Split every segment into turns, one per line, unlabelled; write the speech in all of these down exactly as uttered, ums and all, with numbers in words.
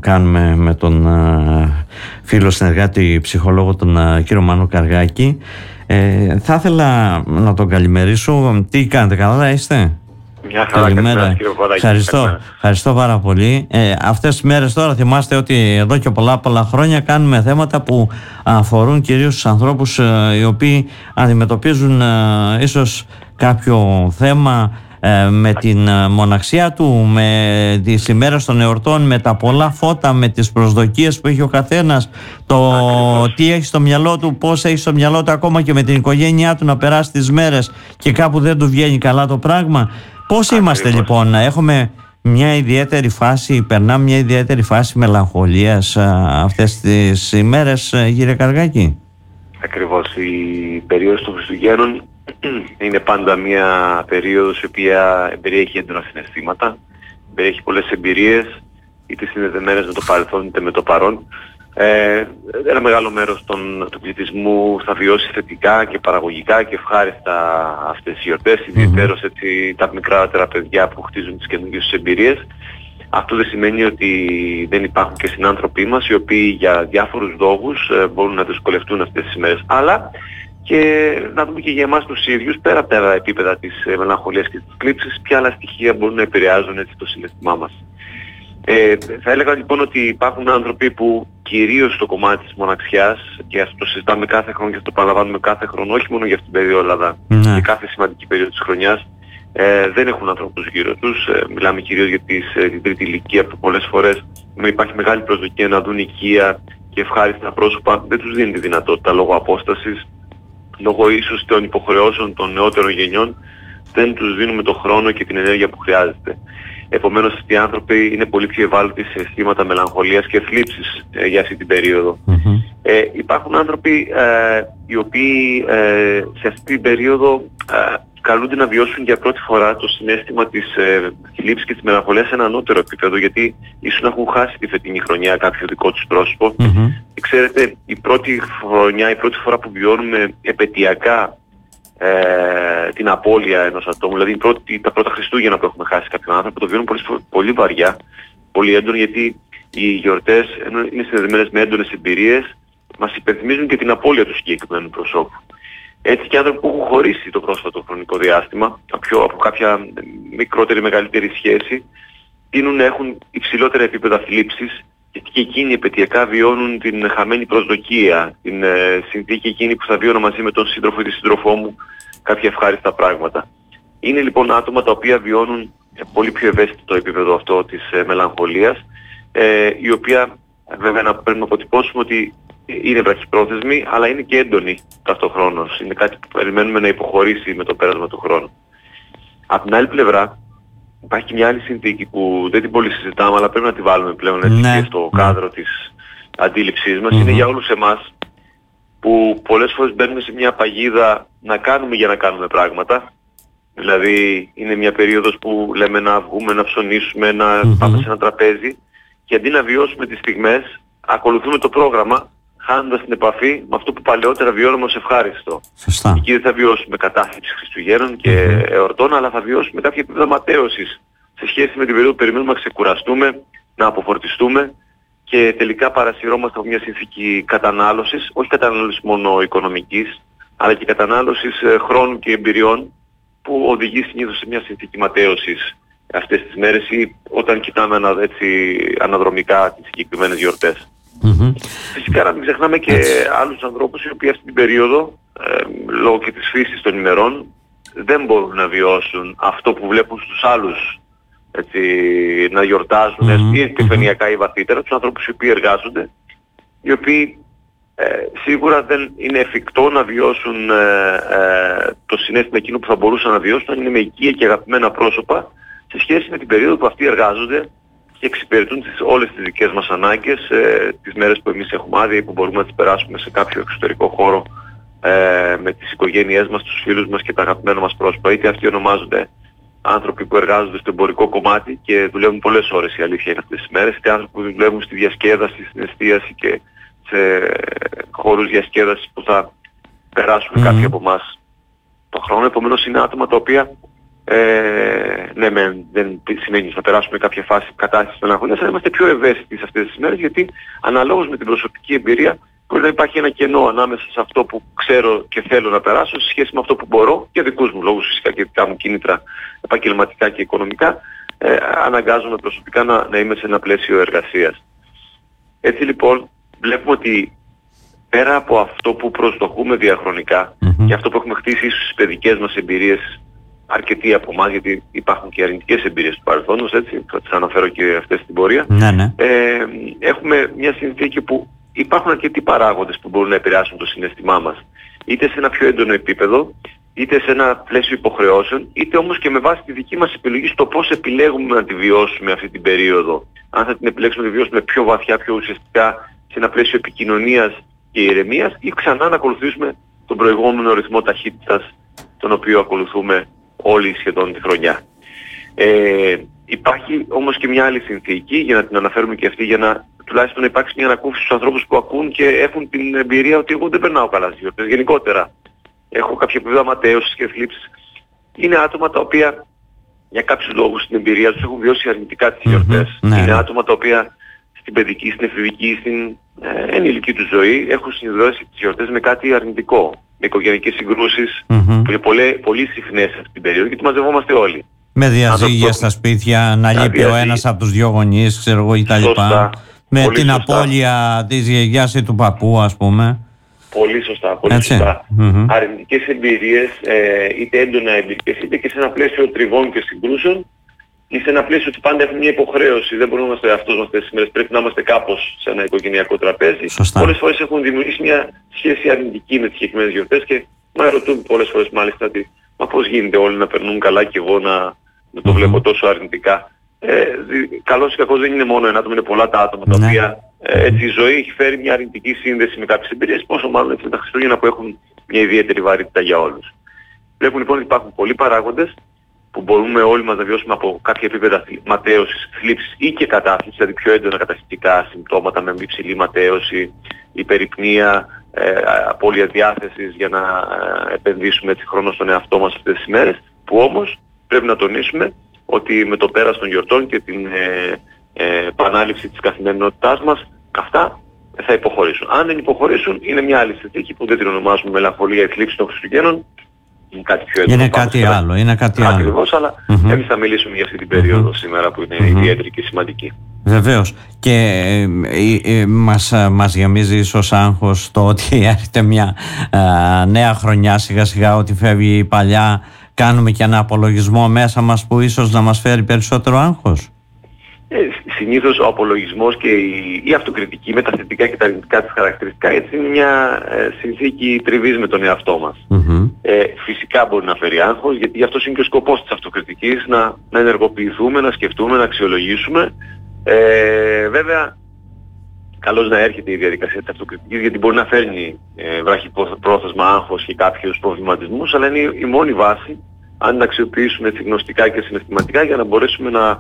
κάνουμε με τον ε, φίλο συνεργάτη ψυχολόγο τον ε, κύριο Μάνο Καργάκη. Ε, θα ήθελα να τον καλημερίσω. Τι κάνετε, καλά είστε?
Μια χαρά, καλημέρα κύριε Παπαδάκη.
Ευχαριστώ, καλημέρα. Ευχαριστώ πάρα πολύ. Ε, αυτές τις μέρες τώρα θυμάστε ότι εδώ και πολλά πολλά χρόνια κάνουμε θέματα που αφορούν κυρίως τους ανθρώπους ε, οι οποίοι αντιμετωπίζουν ε, ίσως κάποιο θέμα ε, με την μοναξιά του, με τις ημέρες των εορτών, με τα πολλά φώτα, με τις προσδοκίες που έχει ο καθένας, το Ακριβώς. τι έχει στο μυαλό του, πώς έχει στο μυαλό του, ακόμα και με την οικογένειά του να περάσει τις μέρες και κάπου δεν του βγαίνει καλά το πράγμα. Πώς είμαστε λοιπόν, έχουμε μια ιδιαίτερη φάση, περνάμε μια ιδιαίτερη φάση μελαγχολίας αυτές τις ημέρες, κύριε Καργάκη?
Ακριβώς, η περίοδος των Χριστουγέννων είναι πάντα μια περίοδος η οποία περιέχει έντονα συναισθήματα, περιέχει πολλές εμπειρίες, είτε συνδεδεμένες με το παρελθόν είτε με το παρόν. Ε, ένα μεγάλο μέρος των, του πληθυσμού θα βιώσει θετικά και παραγωγικά και ευχάριστα αυτές τις γιορτές, mm-hmm. ιδιαίτερως έτσι τα μικρότερα παιδιά που χτίζουν τις καινούργιες τους εμπειρίες. Αυτό δεν σημαίνει ότι δεν υπάρχουν και συνάνθρωποι μας οι οποίοι για διάφορους λόγους ε, μπορούν να δυσκολευτούν αυτές τις ημέρες. Αλλά και να δούμε και για εμάς τους ίδιους, πέρα από τα επίπεδα της ε, μελαγχολίας και της θλίψης, ποια άλλα στοιχεία μπορούν να επηρεάζουν έτσι το συναισθημά μας. Ε, θα έλεγα λοιπόν ότι υπάρχουν άνθρωποι που κυρίως στο κομμάτι της μοναξιάς, και αυτό το συζητάμε κάθε χρόνο και αυτό το παραλαμβάνουμε κάθε χρόνο, όχι μόνο για αυτήν την περίοδο αλλά
ναι.
για κάθε σημαντική περίοδο της χρονιάς, ε, δεν έχουν ανθρώπους γύρω τους. Ε, μιλάμε κυρίως για τις, ε, την τρίτη ηλικία που πολλές φορές υπάρχει μεγάλη προσδοκία να δουν οικία και ευχάριστα πρόσωπα, δεν τους δίνει τη δυνατότητα λόγω απόστασης, λόγω ίσως των υποχρεώσεων των νεότερων γενιών, δεν τους δίνουμε τον χρόνο και την ενέργεια που χρειάζεται. Επομένως αυτοί οι άνθρωποι είναι πολύ πιο ευάλωτοι σε αισθήματα μελαγχολίας και θλίψης ε, για αυτή την περίοδο. Mm-hmm. Ε, υπάρχουν άνθρωποι ε, οι οποίοι ε, σε αυτή την περίοδο ε, καλούνται να βιώσουν για πρώτη φορά το συναίσθημα της ε, θλίψης και της μελαγχολίας σε ένα ανώτερο επίπεδο, γιατί ίσως να έχουν χάσει τη φετινή χρονιά κάποιο δικό τους πρόσωπο. Mm-hmm. Και ξέρετε, η πρώτη χρονιά, η πρώτη φορά που βιώνουμε επαιτειακά Ε, την απώλεια ενός ατόμου, δηλαδή πρώτη, τα πρώτα Χριστούγεννα που έχουμε χάσει κάποιον άνθρωπο, το βιώνουν πολύ, πολύ βαριά, πολύ έντονο, γιατί οι γιορτές είναι συνδεδεμένες με έντονες εμπειρίες, μας υπενθυμίζουν και την απώλεια του συγκεκριμένου προσώπου. Έτσι και άνθρωποι που έχουν χωρίσει το πρόσφατο χρονικό διάστημα από, από κάποια μικρότερη μεγαλύτερη σχέση, τείνουν να έχουν υψηλότερα επίπεδα θλίψης, γιατί και εκείνοι επαιτειακά βιώνουν την χαμένη προσδοκία, την ε, συνθήκη εκείνη που θα βιώνω μαζί με τον σύντροφο ή τη σύντροφό μου κάποια ευχάριστα πράγματα. Είναι λοιπόν άτομα τα οποία βιώνουν πολύ πιο ευαίσθητο επίπεδο αυτό της ε, μελαγχολίας, ε, η οποία βέβαια να πρέπει να αποτυπώσουμε ότι είναι βραχυπρόθεσμη, αλλά είναι και έντονη ταυτοχρόνως. Είναι κάτι που περιμένουμε να υποχωρήσει με το πέρασμα του χρόνου. Από την άλλη πλευρά, υπάρχει και μια άλλη συνθήκη που δεν την πολύ συζητάμε, αλλά πρέπει να τη βάλουμε πλέον έτσι ναι. και στο κάδρο της αντίληψής μας. Mm-hmm. Είναι για όλους εμάς που πολλές φορές μπαίνουμε σε μια παγίδα να κάνουμε για να κάνουμε πράγματα. Δηλαδή είναι μια περίοδος που λέμε να βγούμε, να ψωνίσουμε, να mm-hmm. πάμε σε ένα τραπέζι, και αντί να βιώσουμε τις στιγμές ακολουθούμε το πρόγραμμα, χάνοντας την επαφή με αυτό που παλαιότερα βιώναμε ως ευχάριστο.
Σωστά.
Εκεί δεν θα βιώσουμε κατάθλιψη Χριστουγέννων και mm-hmm. εορτών, αλλά θα βιώσουμε κάποια επίπεδα ματέωσης σε σχέση με την περίοδο που περιμένουμε να ξεκουραστούμε, να αποφορτιστούμε, και τελικά παρασυρώμαστε από μια συνθήκη κατανάλωσης, όχι κατανάλωσης μόνο οικονομικής, αλλά και κατανάλωσης ε, χρόνου και εμπειριών, που οδηγεί συνήθως σε μια συνθήκη ματέωσης αυτές τις μέρες ή όταν κοιτάμε ανα, έτσι, αναδρομικά τις συγκεκριμένες γιορτές. Mm-hmm. Φυσικά να μην ξεχνάμε και έτσι άλλους ανθρώπους οι οποίοι αυτή την περίοδο, ε, λόγω και της φύσης των ημερών, δεν μπορούν να βιώσουν αυτό που βλέπουν στους άλλους, έτσι, να γιορτάζουν mm-hmm. ή επιφανειακά ή βαθύτερα, τους ανθρώπους οι οποίοι εργάζονται, οι οποίοι ε, σίγουρα δεν είναι εφικτό να βιώσουν ε, ε, το συναίσθημα εκείνο που θα μπορούσαν να βιώσουν αν είναι με οικία και αγαπημένα πρόσωπα, σε σχέση με την περίοδο που αυτοί εργάζονται και εξυπηρετούν τις, όλες τις δικές μας ανάγκες, ε, τις μέρες που εμείς έχουμε άδεια ή που μπορούμε να τις περάσουμε σε κάποιο εξωτερικό χώρο ε, με τις οικογένειές μας, τους φίλους μας και τα αγαπημένα μας πρόσωπα. Είτε αυτοί ονομάζονται άνθρωποι που εργάζονται στο εμπορικό κομμάτι και δουλεύουν πολλές ώρες, η αλήθεια είναι αυτές τις μέρες, είτε άνθρωποι που δουλεύουν στη διασκέδαση, στην εστίαση και σε χώρους διασκέδασης που θα περάσουν mm-hmm. κάποιοι από εμάς το χρόνο. Επομένως είναι άτομα τα οποία Ε, ναι, με, δεν σημαίνει να περάσουμε κάποια φάση κατάστασης των αγωνιάς, αλλά είμαστε πιο ευαίσθητοι σε αυτές τις μέρες, γιατί αναλόγως με την προσωπική εμπειρία μπορεί να υπάρχει ένα κενό ανάμεσα σε αυτό που ξέρω και θέλω να περάσω σε σχέση με αυτό που μπορώ, για δικούς μου λόγους φυσικά και δικά μου κίνητρα επαγγελματικά και οικονομικά, ε, αναγκάζομαι προσωπικά να, να είμαι σε ένα πλαίσιο εργασίας. Έτσι λοιπόν βλέπουμε ότι πέρα από αυτό που προσδοκούμε διαχρονικά mm-hmm. και αυτό που έχουμε χτίσει ίσως στις παιδικές μας εμπειρίες, αρκετοί από εμάς, γιατί υπάρχουν και αρνητικές εμπειρίες του παρελθόντος, έτσι, θα τις αναφέρω και αυτές στην πορεία, ναι, ναι. Ε, έχουμε μια συνθήκη που υπάρχουν αρκετοί παράγοντες που μπορούν να επηρεάσουν το συναίσθημά μας. Είτε σε ένα πιο έντονο επίπεδο, είτε σε ένα πλαίσιο υποχρεώσεων, είτε όμως και με βάση τη δική μας επιλογή στο πώς επιλέγουμε να τη βιώσουμε αυτή την περίοδο. Αν θα την επιλέξουμε να τη βιώσουμε πιο βαθιά, πιο ουσιαστικά, σε ένα πλαίσιο επικοινωνίας και ηρεμίας, ή ξανά να ακολουθήσουμε τον προηγούμενο ρυθμό ταχύτητας, τον οποίο ακολουθούμε όλη σχεδόν τη χρονιά. Ε, υπάρχει όμως και μια άλλη συνθήκη, για να την αναφέρουμε και αυτή, για να τουλάχιστον να υπάρξει μια ανακούφιση στους ανθρώπους που ακούν και έχουν την εμπειρία ότι εγώ δεν περνάω καλά στις γιορτές. Γενικότερα έχω κάποια επίπεδα ματέωσης και θλίψης. Είναι άτομα τα οποία για κάποιους λόγους στην εμπειρία τους έχουν βιώσει αρνητικά τις γιορτές. Mm-hmm, ναι. Είναι άτομα τα οποία στην παιδική, στην εφηβική, στην ε, ενήλικη του ζωή έχουν συνδυάσει τις γιορτές με κάτι αρνητικό. Με οικογενειακές συγκρούσεις mm-hmm. που είναι πολύ, πολύ συχνές αυτή την περίοδο, γιατί μαζευόμαστε όλοι.
Με διαζύγια στα σπίτια, να λείπει ο ένας από τους δύο γονείς, ξέρω εγώ, κτλ. Με πολύ την σωστά. Απώλεια της γιαγιάς ή του παππού, ας πούμε.
Πολύ σωστά, πολύ Έτσι. σωστά. Mm-hmm. Αρνητικές εμπειρίες, ε, είτε έντονα εμπειρίες, είτε και σε ένα πλαίσιο τριβών και συγκρούσεων, ή σε ένα πλαίσιο ότι πάντα έχουμε μια υποχρέωση. Δεν μπορούμε να είμαστε αυτός μας αυτές τις μέρες. Πρέπει να είμαστε κάπως σε ένα οικογενειακό τραπέζι. Σωστά. Πολλές φορές έχουν δημιουργήσει μια σχέση αρνητική με τις συγκεκριμένες γιορτές και μα ρωτούν πολλές φορές μάλιστα ότι μα πώς γίνεται όλοι να περνούν καλά και εγώ να, να το mm-hmm. βλέπω τόσο αρνητικά. Ε, καλώς ή κακώς δεν είναι μόνο ένα άτομο, είναι πολλά τα άτομα τα ναι. οποία ε, έτσι η ζωή έχει φέρει μια αρνητική σύνδεση με κάποιες εμπειρίες, πόσο μάλλον έτσι με τα Χριστούγεννα που έχουν μια ιδιαίτερη βαρύτητα για όλους. Βλέπουμε λοιπόν ότι υπάρχουν πολλοί παράγοντες που μπορούμε όλοι μας να βιώσουμε από κάποια επίπεδα ματέωσης, θλίψης ή και κατάθλιψης, δηλαδή πιο έντονα καταθλιπτικά συμπτώματα με υψηλή ματέωση, υπερυπνία, ε, απώλεια διάθεσης για να ε, επενδύσουμε έτσι χρόνο στον εαυτό μας αυτές τις μέρες, που όμως πρέπει να τονίσουμε ότι με το πέρας των γιορτών και την ε, ε, επανάληψη της καθημερινότητάς μας, αυτά θα υποχωρήσουν. Αν δεν υποχωρήσουν, είναι μια άλλη συνθήκη που δεν την ονομάζουμε μελαγχολία ή θλίψη των Χριστουγέννων. Είναι κάτι πιο έντονο.
Είναι κάτι άλλο. Είναι κάτι άλλο.
Ακριβώς, αλλά mm-hmm. εμείς θα μιλήσουμε για αυτή την περίοδο mm-hmm. σήμερα που είναι mm-hmm. ιδιαίτερη και σημαντική.
Βεβαίως. Και ε, ε, ε, μας, μας γεμίζει ίσως άγχος το ότι έρχεται μια ε, νέα χρονιά σιγά σιγά, ότι φεύγει η παλιά. Κάνουμε και ένα απολογισμό μέσα μας που ίσως να μας φέρει περισσότερο άγχος.
Ε, συνήθως ο απολογισμός και η, η αυτοκριτική με τα θετικά και τα αρνητικά της χαρακτηριστικά, έτσι είναι μια ε, συνθήκη τριβής με τον εαυτό μας. Mm-hmm. Ε, φυσικά μπορεί να φέρει άγχος, γιατί αυτός είναι και ο σκοπός της αυτοκριτικής, να, να ενεργοποιηθούμε, να σκεφτούμε, να αξιολογήσουμε. Ε, βέβαια, καλώς να έρχεται η διαδικασία της αυτοκριτικής, γιατί μπορεί να φέρνει ε, βραχυπρόθεσμα άγχος και κάποιους προβληματισμούς, αλλά είναι η, η μόνη βάση, αν την αξιοποιήσουμε έτσι γνωστικά και συναισθηματικά, για να μπορέσουμε να,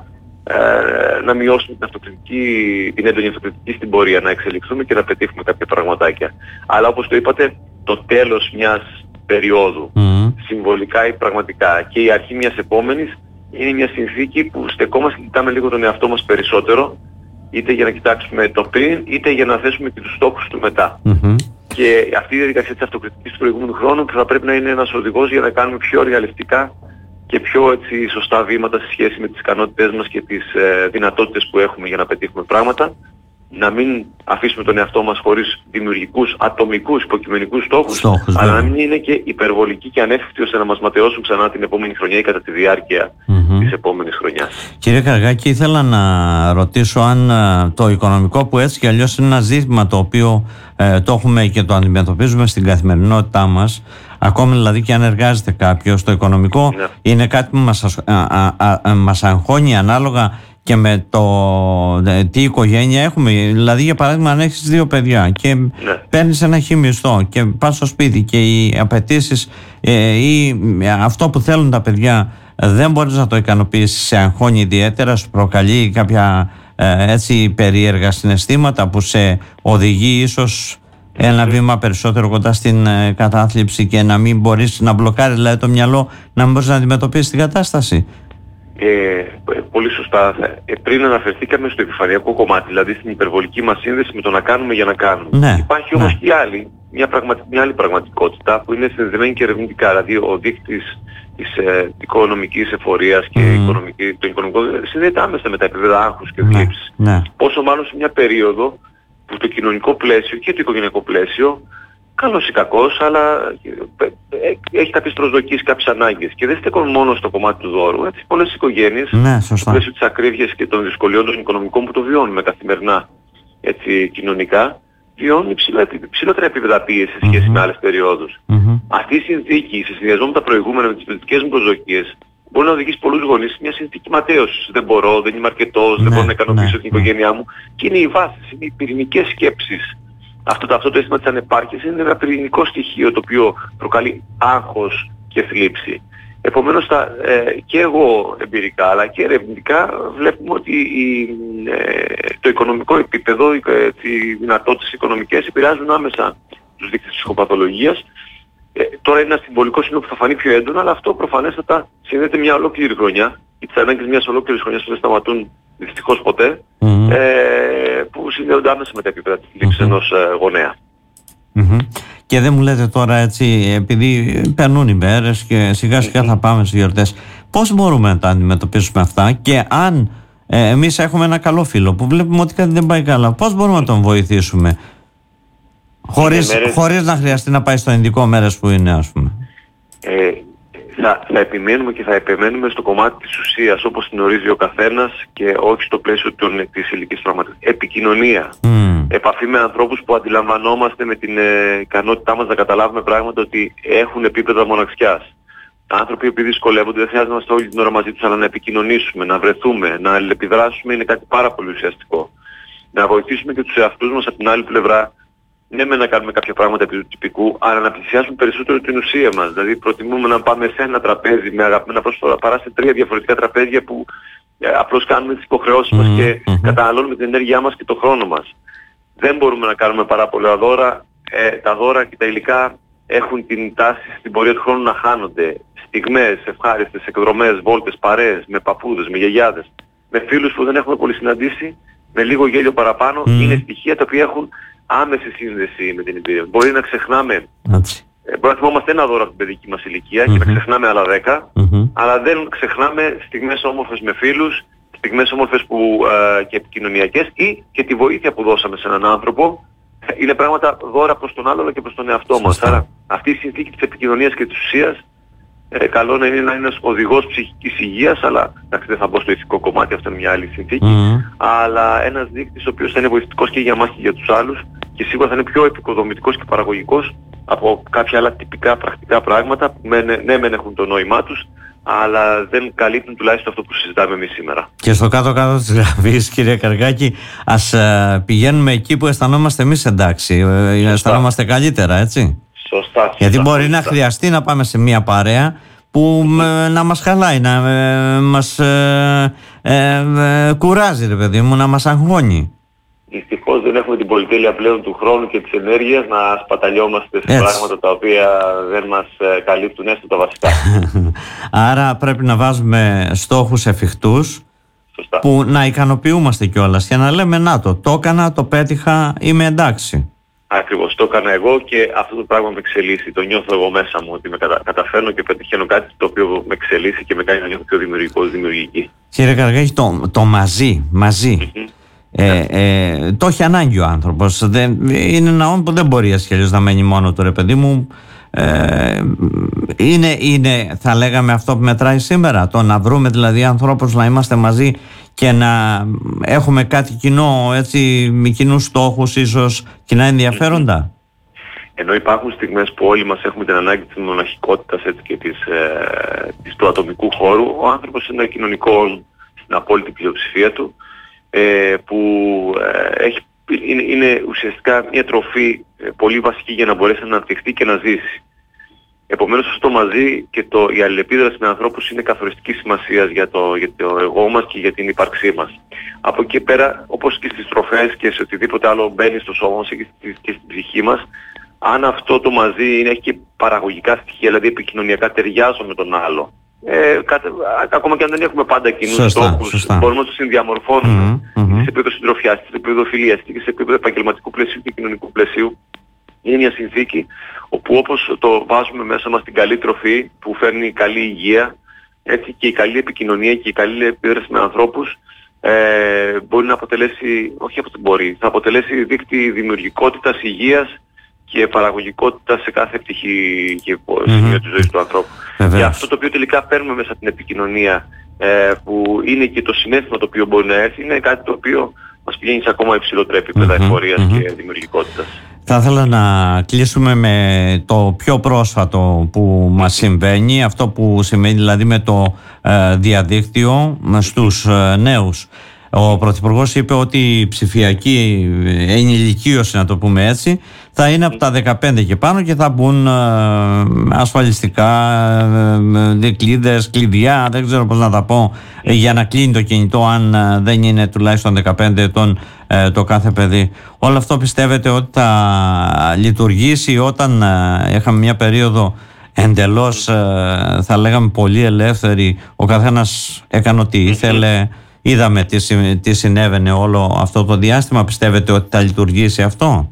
ε, να μειώσουμε την αυτοκριτική, την έντονη αυτοκριτική στην πορεία, να εξελιχθούμε και να πετύχουμε κάποια πραγματάκια. Αλλά όπως το είπατε, το τέλος μιας περίοδου, mm. συμβολικά ή πραγματικά, και η αρχή μιας επόμενης, είναι μια συνθήκη που στεκόμαστε, κοιτάμε λίγο τον εαυτό μας περισσότερο, είτε για να κοιτάξουμε το πριν, είτε για να θέσουμε και τους στόχους του μετά. Mm-hmm. Και αυτή η διαδικασία της αυτοκριτικής του προηγούμενου χρόνου θα πρέπει να είναι ένας οδηγός για να κάνουμε πιο ρεαλιστικά και πιο έτσι, σωστά βήματα σε σχέση με τις ικανότητες μας και τις ε, δυνατότητες που έχουμε για να πετύχουμε πράγματα. Να μην αφήσουμε τον εαυτό μας χωρίς δημιουργικούς, ατομικούς, υποκειμενικούς στόχους, στόχους αλλά να μην είναι και υπερβολικοί και ανέφικτοι ώστε να μας ματαιώσουν ξανά την επόμενη χρονιά ή κατά τη διάρκεια mm-hmm. της επόμενης χρονιάς.
Κύριε Καργάκη, ήθελα να ρωτήσω αν το οικονομικό, που έτσι κι αλλιώς είναι ένα ζήτημα το οποίο ε, το έχουμε και το αντιμετωπίζουμε στην καθημερινότητά μας, ακόμη δηλαδή και αν εργάζεται κάποιος, το οικονομικό ναι. είναι κάτι που μας, α, α, α, α, μας αγχώνει ανάλογα και με το τι οικογένεια έχουμε. Δηλαδή, για παράδειγμα, αν έχεις δύο παιδιά και ναι. παίρνεις ένα χιμιστό και πας στο σπίτι και οι απαιτήσεις ε, ή αυτό που θέλουν τα παιδιά δεν μπορείς να το ικανοποιήσεις, σε αγχώνει ιδιαίτερα, σου προκαλεί κάποια ε, έτσι περίεργα συναισθήματα που σε οδηγεί ίσως ένα βήμα περισσότερο κοντά στην ε, κατάθλιψη και να μην μπορείς να μπλοκάρει δηλαδή το μυαλό, να μην μπορείς να αντιμετωπίσεις την κατάσταση.
Ε, πολύ σωστά. Ε, πριν αναφερθήκαμε στο επιφανειακό κομμάτι, δηλαδή στην υπερβολική μας σύνδεση με το να κάνουμε για να κάνουμε.
Ναι,
Υπάρχει
ναι.
όμως και άλλη, μια, πραγματι, μια άλλη πραγματικότητα που είναι συνδεδεμένη και ερευνητικά. Δηλαδή ο δείκτης της ε, οικονομικής εφορίας και mm. οικονομική, το οικονομικό συνδέεται άμεσα με τα επίπεδα άγχους και θλίψης.
Ναι, ναι.
Πόσο μάλλον σε μια περίοδο που το κοινωνικό πλαίσιο και το οικογενειακό πλαίσιο, καλός ή κακός, αλλά έχει κάποιες προσδοκίες, κάποιες ανάγκες. Και δεν στέκουν μόνο στο κομμάτι του δώρου. Έτσι, πολλές οικογένειες,
ναι,
στο πλαίσιο της ακρίβειας και των δυσκολιών των οικονομικών που το βιώνουμε καθημερινά, έτσι, κοινωνικά, βιώνουν υψηλότερα επίπεδα πίεσης σε σχέση mm-hmm. με άλλες περιόδους. Mm-hmm. Αυτή η συνθήκη, σε συνδυασμό με τα προηγούμενα, με τις πολιτικές μου προσδοκίες, μπορεί να οδηγήσει πολλούς γονείς σε μια συνθήκη ματέωσης. Δεν μπορώ, δεν είμαι αρκετός, ναι, δεν μπορώ να ικανοποιήσω ναι, την οικογένειά μου. Και είναι οι βάσεις, είναι οι πυρηνικές σκέψεις. Αυτό το, αυτό το αίσθημα της ανεπάρκειας είναι ένα πυρηνικό στοιχείο το οποίο προκαλεί άγχος και θλίψη. Επομένως τα, ε, και εγώ εμπειρικά αλλά και ερευνητικά βλέπουμε ότι η, ε, το οικονομικό επίπεδο, οι ε, δυνατότητες οικονομικές επηρεάζουν άμεσα τους δείκτες της ψυχοπαθολογίας. Ε, τώρα είναι ένα συμβολικό σημείο που θα φανεί πιο έντονα, αλλά αυτό προφανέστατα συνδέεται μια ολόκληρη χρονιά και τις ανάγκες μιας ολόκληρης χρονιάς που δεν σταματούν δυστυχώς ποτέ, mm-hmm. ε, που συνδέονται άμεσα με τα επίπεδα της θλίψης mm-hmm. ενός ε, γονέα.
Mm-hmm. Και δεν μου λέτε τώρα έτσι, επειδή περνούν οι μέρες και σιγά σιγά mm-hmm. θα πάμε στις γιορτές, πώς μπορούμε να τα αντιμετωπίσουμε αυτά και αν ε, εμείς έχουμε ένα καλό φίλο που βλέπουμε ότι κάτι δεν πάει καλά, πώς μπορούμε να τον βοηθήσουμε χωρίς, μέρες... χωρίς να χρειαστεί να πάει στο ειδικό μέρες που είναι, ας πούμε.
Ε, θα, θα επιμένουμε και θα επιμένουμε στο κομμάτι της ουσίας όπως την ορίζει ο καθένας και όχι στο πλαίσιο των, της ηλικής πραγματικότητας. Επικοινωνία. Mm. Επαφή με ανθρώπους που αντιλαμβανόμαστε με την ε, ικανότητά μας να καταλάβουμε πράγματα ότι έχουν επίπεδα μοναξιάς. Άνθρωποι που δυσκολεύονται δεν χρειάζεται να είμαστε όλη την ώρα μαζί τους, αλλά να επικοινωνήσουμε, να βρεθούμε, να αλληλεπιδράσουμε είναι κάτι πάρα πολύ ουσιαστικό. Να βοηθήσουμε και τους εαυτούς μας από την άλλη πλευρά. Ναι, με να κάνουμε κάποια πράγματα επί του τυπικού, αλλά να πλησιάσουμε περισσότερο την ουσία μας. Δηλαδή, προτιμούμε να πάμε σε ένα τραπέζι με αγαπημένα πρόσωπα παρά σε τρία διαφορετικά τραπέζια που ε, απλώς κάνουμε τις υποχρεώσεις μας mm-hmm. και mm-hmm. καταναλώνουμε την ενέργειά μας και τον χρόνο μας. Δεν μπορούμε να κάνουμε πάρα πολλά δώρα. Ε, τα δώρα και τα υλικά έχουν την τάση στην πορεία του χρόνου να χάνονται. Στιγμές, ευχάριστες, εκδρομές, βόλτες, παρέες, με παππούδες, με γιαγιάδες, με φίλους που δεν έχουμε πολύ συναντήσει, με λίγο γέλιο παραπάνω, mm. είναι στοιχεία τα οποία έχουν άμεση σύνδεση με την εμπειρία. Μπορεί να ξεχνάμε, ε, μπορεί να θυμόμαστε ένα δώρο από την παιδική μας ηλικία mm-hmm. και να ξεχνάμε άλλα δέκα, mm-hmm. αλλά δεν ξεχνάμε στιγμές όμορφες με φίλους, στιγμές όμορφες που, ε, και επικοινωνιακές ή και τη βοήθεια που δώσαμε σε έναν άνθρωπο. Είναι πράγματα δώρα προς τον άλλο και προς τον εαυτό μας. Άρα αυτή η συνθήκη της επικοινωνίας και της ουσίας ε, καλό να είναι να είναι ένας οδηγός ψυχικής υγείας, αλλά εντάξει, δεν θα μπω στο ηθικό κομμάτι, αυτό είναι μια άλλη συνθήκη, mm-hmm. αλλά ένας δείκτης ο οποίος θα είναι βοηθητικός και για μας και για τους άλλους και σίγουρα θα είναι πιο επικοδομητικός και παραγωγικός από κάποια άλλα τυπικά πρακτικά πράγματα που ναι, ναι μεν έχουν το νόημά τους, αλλά δεν καλύπτουν τουλάχιστον αυτό που συζητάμε εμείς σήμερα.
Και στο κάτω-κάτω της γραφής, κύριε Καργκάκη, ας uh, πηγαίνουμε εκεί που αισθανόμαστε εμείς εντάξει, σωστά. Αισθανόμαστε καλύτερα, έτσι.
Σωστά. σωστά
Γιατί μπορεί
σωστά.
να χρειαστεί να πάμε σε μια παρέα που mm. να μας χαλάει, να ε, μας ε, ε, ε, κουράζει, ρε παιδί μου, να μας αγχώνει.
Δυστυχώς δεν έχουμε την πολυτέλεια πλέον του χρόνου και της ενέργειας να σπαταλιόμαστε σε Έτσι. πράγματα τα οποία δεν μας ε, καλύπτουν έστω τα βασικά.
Άρα πρέπει να βάζουμε στόχους εφικτούς Σωστά. που να ικανοποιούμαστε κιόλας και να λέμε να το, το έκανα, το πέτυχα, είμαι εντάξει.
Ακριβώς, το έκανα εγώ και αυτό το πράγμα με εξελίσσει. Το νιώθω εγώ μέσα μου ότι με κατα... καταφέρνω και πετυχαίνω κάτι το οποίο με εξελίσσει και με κάνει να νιώθω πιο δημιουργικός, δημιουργική.
Κύριε Καργκάκη, το, το μαζί, μαζί. Mm-hmm. Ε, ε, το έχει ανάγκη ο άνθρωπος. Δεν, είναι ένα όν που δεν μπορεί ασχελίως να μένει μόνο του, ρε παιδί μου. Ε, είναι, είναι, θα λέγαμε, αυτό που μετράει σήμερα. Το να βρούμε δηλαδή ανθρώπους να είμαστε μαζί και να έχουμε κάτι κοινό, έτσι, με κοινούς στόχους, ίσως κοινά ενδιαφέροντα.
Ενώ υπάρχουν στιγμές που όλοι μας έχουμε την ανάγκη της μοναχικότητας, έτσι, και της, ε, της, του ατομικού χώρου, ο άνθρωπος είναι ένα κοινωνικό στην απόλυτη πλειοψηφία του, ε, που ε, έχει, είναι, είναι ουσιαστικά μια τροφή ε, πολύ βασική για να μπορέσει να αναπτυχθεί και να ζήσει. Επομένως αυτό μαζί και το, η αλληλεπίδραση με ανθρώπους είναι καθοριστική σημασίας για το, για το εγώ μας και για την ύπαρξή μας. Από εκεί πέρα, όπως και στις τροφές και σε οτιδήποτε άλλο μπαίνει στο σώμα μας και, στη, και στην ψυχή μας, αν αυτό το μαζί είναι, έχει και παραγωγικά στοιχεία, δηλαδή επικοινωνιακά ταιριάζω με τον άλλο, ε, κατε, ακόμα και αν δεν έχουμε πάντα κοινούς στόχους, μπορούμε να τους συνδιαμορφώνουμε mm-hmm, mm-hmm. σε επίπεδο συντροφιάς, σε επίπεδο φιλίας και σε επίπεδο επαγγελματικού πλαισίου και κοινωνικού πλαισίου. Είναι μια συνθήκη όπου όπως το βάζουμε μέσα μας την καλή τροφή που φέρνει καλή υγεία, έτσι και η καλή επικοινωνία και η καλή επίδραση με ανθρώπους ε, μπορεί να αποτελέσει, όχι αυτό μπορεί, θα αποτελέσει δείκτη δημιουργικότητας, υγείας και παραγωγικότητα σε κάθε πτυχή και σημείο mm-hmm. της ζωής του ανθρώπου. Βεβαίως. Και αυτό το οποίο τελικά παίρνουμε μέσα από την επικοινωνία ε, που είναι και το συναίσθημα το οποίο μπορεί να έρθει, είναι κάτι το οποίο μας πηγαίνει σε ακόμα υψηλότερα επίπεδα mm-hmm. εφορίας mm-hmm. και δημιουργικότητας.
Θα ήθελα να κλείσουμε με το πιο πρόσφατο που μας συμβαίνει, αυτό που σημαίνει δηλαδή με το ε, διαδίκτυο στους ε, νέους. Ο Πρωθυπουργός είπε ότι η ψηφιακή ενηλικίωση, να το πούμε έτσι, θα είναι από τα δεκαπέντε και πάνω και θα μπουν ε, ασφαλιστικά, ε, δικλείδες, κλειδιά, δεν ξέρω πώς να τα πω, ε, για να κλείνει το κινητό αν ε, δεν είναι τουλάχιστον δεκαπέντε ετών ε, το κάθε παιδί. Όλο αυτό πιστεύετε ότι θα λειτουργήσει όταν ε, είχαμε μια περίοδο εντελώς, ε, θα λέγαμε πολύ ελεύθερη, ο καθένας έκανε ό,τι ήθελε? Είδαμε τι, τι συνέβαινε όλο αυτό το διάστημα. Πιστεύετε ότι θα λειτουργήσει αυτό?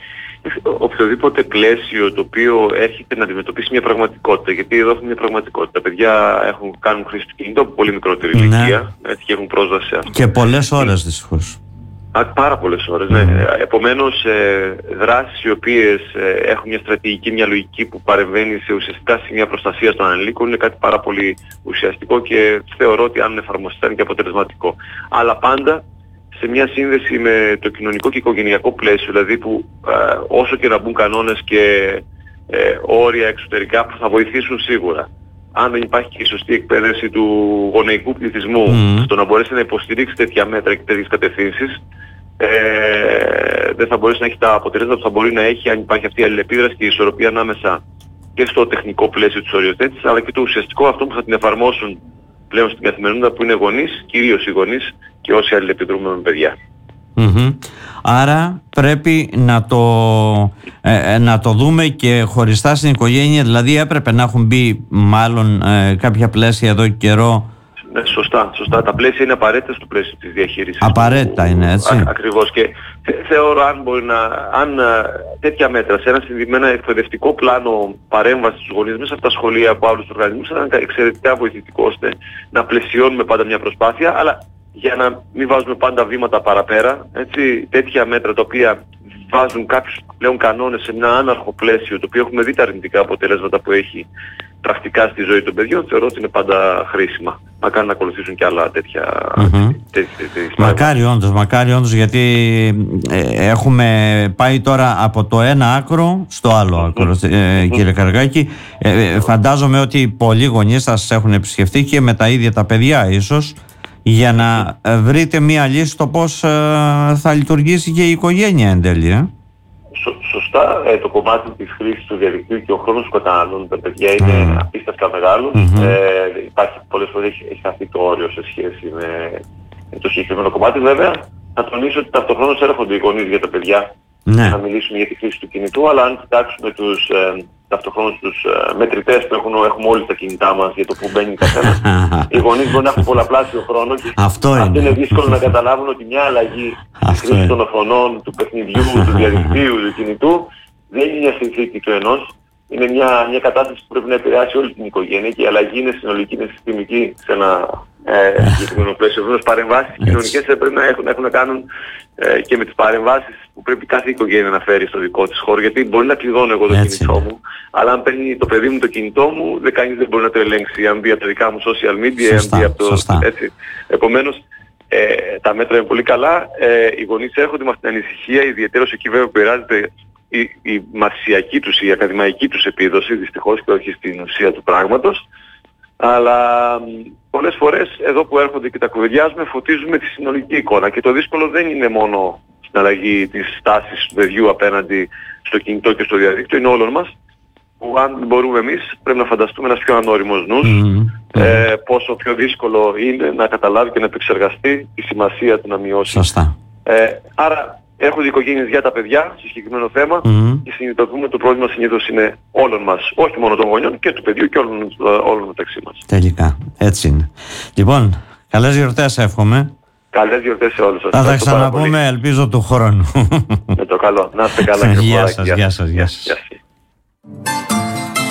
Οποιοδήποτε πλαίσιο το οποίο έρχεται να αντιμετωπίσει μια πραγματικότητα, γιατί εδώ έχουμε μια πραγματικότητα. Τα παιδιά έχουν, κάνουν χρήση του κινητού από πολύ μικρότερη ναι. ηλικία, έτσι, και έχουν πρόσβαση σε αυτό.
Και πολλές ώρες δυστυχώς.
Α, πάρα πολλές ώρες, ναι. Mm. Επομένως, ε, δράσεις οι οποίες ε, έχουν μια στρατηγική, μια λογική που παρεμβαίνει σε ουσιαστικά σημεία προστασίας των ανηλίκων είναι κάτι πάρα πολύ ουσιαστικό και θεωρώ ότι αν εφαρμοστεί θα είναι και αποτελεσματικό. Αλλά πάντα σε μια σύνδεση με το κοινωνικό και οικογενειακό πλαίσιο, δηλαδή που ε, όσο και να μπουν κανόνες και ε, όρια εξωτερικά που θα βοηθήσουν σίγουρα. Αν δεν υπάρχει και η σωστή εκπαίδευση του γονεϊκού πληθυσμού mm. στο να μπορέσει να υποστηρίξει τέτοια μέτρα και τέτοιες κατευθύνσεις, ε, δεν θα μπορέσει να έχει τα αποτελέσματα που θα μπορεί να έχει αν υπάρχει αυτή η αλληλεπίδραση και η ισορροπία ανάμεσα και στο τεχνικό πλαίσιο της οριοθέτησης, αλλά και το ουσιαστικό αυτό που θα την εφαρμόσουν πλέον στην καθημερινότητα, που είναι γονείς, κυρίως οι γονείς και όσοι αλληλεπιδρούμε με παιδιά.
Mm-hmm. Άρα πρέπει να το, ε, να το δούμε και χωριστά στην οικογένεια, δηλαδή έπρεπε να έχουν μπει μάλλον ε, κάποια πλαίσια εδώ και καιρό.
Ναι, σωστά, σωστά. Τα πλαίσια είναι απαραίτητα στο πλαίσιο της διαχείρισης.
Απαραίτητα που, είναι, έτσι. Α,
ακριβώς. Και θε, θεωρώ αν μπορεί να, αν α, τέτοια μέτρα σε ένα συνδυμένο εκπαιδευτικό πλάνο παρέμβαση στους γονείς μέσα από τα σχολεία, από άλλους οργανισμούς, θα είναι εξαιρετικά βοηθητικό ώστε να πλαισιώνουμε πάντα μια προσπάθεια, αλλά για να μην βάζουμε πάντα βήματα παραπέρα, έτσι, τέτοια μέτρα τα οποία βάζουν κάποιους πλέον κανόνες σε ένα άναρχο πλαίσιο, το οποίο έχουμε δει τα αρνητικά αποτελέσματα που έχει πρακτικά στη ζωή των παιδιών, θεωρώ ότι είναι πάντα χρήσιμα. Μακάρι να ακολουθήσουν και άλλα τέτοια...
Mm-hmm. τέτοια, τέτοια μακάρι όντως, μακάρι όντως, γιατί ε, έχουμε πάει τώρα από το ένα άκρο στο άλλο άκρο, mm-hmm. ε, κύριε Καρακάκη. Ε, ε, φαντάζομαι ότι πολλοί γονείς θα σας έχουν επισκεφτεί και με τα ίδια τα παιδιά ίσως, για να βρείτε μία λύση στο πώς ε, θα λειτουργήσει και η οικογένεια εν τέλει. Ε?
Σω, σωστά, ε, το κομμάτι της χρήσης του διαδικτύου και ο χρόνος που καταναλώνουν τα παιδιά είναι mm. απίστευτα μεγάλος. Mm-hmm. Ε, υπάρχει πολλές φορές έχει, έχει χαθεί το όριο σε σχέση με, με το συγκεκριμένο κομμάτι. Βέβαια, θα τονίσω ότι ταυτοχρόνως έρχονται οι γονείς για τα παιδιά ναι. να μιλήσουμε για τη χρήση του κινητού, αλλά αν κοιτάξουμε τους... Ε, ταυτοχρόνως τους uh, μετρητές που έχουν, έχουμε όλοι στα κινητά μας για το που μπαίνει καθένας. Οι γονείς μπορεί να έχουν πολλαπλάσιο χρόνο και αυτό είναι. Αυτό είναι δύσκολο να καταλάβουν ότι μια αλλαγή στη χρήση των οθονών, του παιχνιδιού, του διαδικτύου, του κινητού δεν είναι μια συνθήκη του ενός. Είναι μια, μια κατάσταση που πρέπει να επηρεάσει όλη την οικογένεια και η αλλαγή είναι συνολική, είναι συστημική σε ένα συγκεκριμένο ε, πλαίσιο. Βέβαια, παρεμβάσεις κοινωνικές πρέπει να έχουν, έχουν να κάνουν ε, και με τις παρεμβάσεις που πρέπει κάθε οικογένεια να φέρει στο δικό της χώρο. Γιατί μπορεί να κλειδώνω εγώ το έτσι κινητό μου, αλλά αν παίρνει το παιδί μου το κινητό μου, δεν κανείς δεν μπορεί να το ελέγξει. Αν μπει από τα δικά μου social media, σωστά, αν μπει από το. Έτσι. Επομένως, ε, τα μέτρα είναι πολύ καλά. Ε, οι γονείς έρχονται με αυτήν την ανησυχία, ιδιαιτέρως εκεί βέβαια που πειράζεται η, η μαθησιακή τους, η ακαδημαϊκή τους επίδοση, δυστυχώς και όχι στην ουσία του πράγματος. Αλλά πολλές φορές εδώ που έρχονται και τα κουβεντιάζουμε φωτίζουμε τη συνολική εικόνα και το δύσκολο δεν είναι μόνο στην αλλαγή της στάσης του παιδιού απέναντι στο κινητό και στο διαδίκτυο, είναι όλων μας. που αν μπορούμε εμείς πρέπει να φανταστούμε ένας πιο ανώριμος νους
Mm-hmm.
ε, πόσο πιο δύσκολο είναι να καταλάβει και να επεξεργαστεί τη σημασία του να μειώσει.
Σωστά.
Ε, άρα έρχονται οι οικογένειες για τα παιδιά στο συγκεκριμένο θέμα
Mm-hmm.
και συνειδητοποιούμε ότι το πρόβλημα συνήθως είναι όλων μας, όχι μόνο των γονιών και του παιδιού και όλων, όλων μεταξύ μας.
Τελικά, έτσι είναι. Λοιπόν, καλές γιορτές εύχομαι.
Καλές γιορτές σε όλους σας.
Θα τα ξαναπούμε, ελπίζω, του χρόνου.
Με το καλό. Να είστε καλά.
Γεια σας, γεια σας, γεια σας.